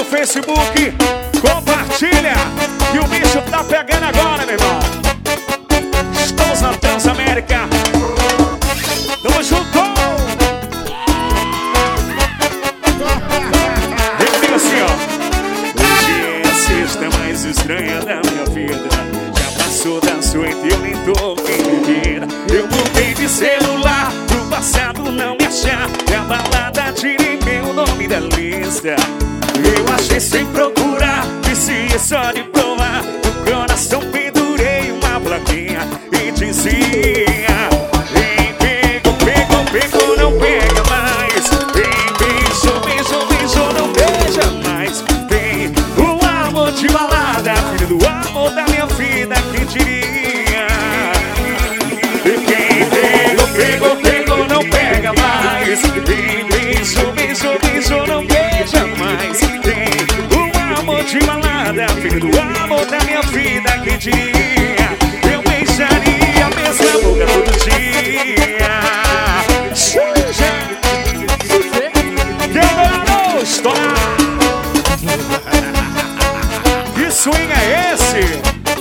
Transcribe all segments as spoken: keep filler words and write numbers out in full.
no Facebook, compartilha, que o bicho tá pegando agora, meu irmão. Estamos na Transamérica. Tamo junto. Eu digo assim, ó. Hoje é a sexta mais estranha da minha vida. Já passou das oito e eu nem tô em bebida. Eu mudei de celular, no passado não me achar. E a balada tirei meu nome da lista. Eu achei sem procurar, disse só de provar. No coração pendurei uma plaquinha e dizia: vem, pegou, pegou, pegou, não pega mais. Vem, beijou, beijou, beijou, não beija mais. Vem, o amor de balada, filho do amor da minha vida, quem diria? Vem, pegou, pegou, pegou, não pega mais. Vem, beijou, beijou, beijou, não beija mais. Vem, o amor de balada, filho do amor da minha vida, quem diria? Eu beijaria a mesma boca todo dia. Quebrou, estourar. Que swing é esse?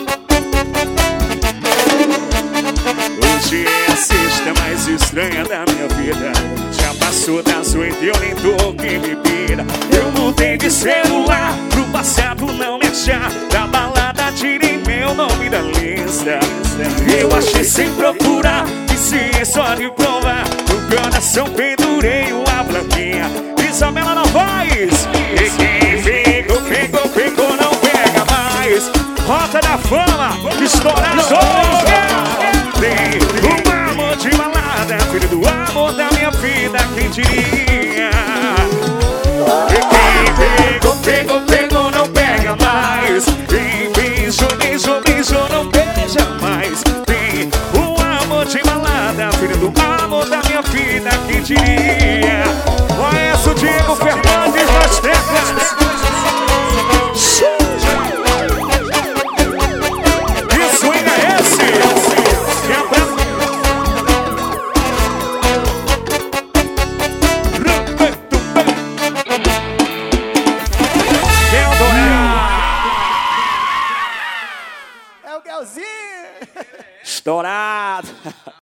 Hoje é a sexta mais estranha da minha vida. Já passou das oito e eu nem tô em bebida. Eu mudei de celular, pro passado não me achar. Da balada tirei meu nome da lista. Eu achei sem procurar, disse só de provar. No coração pendurei uma plaquinha. Isabela Novaes. E quem pegou, pegou, pegou, não pega mais. Rota da Fama, estourar só. Tem um amor de balada, filho do amor da minha vida, quem diria? E quem pegou, pegou, pegou, não pega mais. Vem, beijou, beijou, beijou, não beija mais. Tem um amor de balada, filho do amor da minha vida, quem diria? Conhece o Diego Fernandes das teclas. Que swing é esse? É o Galzinho! Estourado!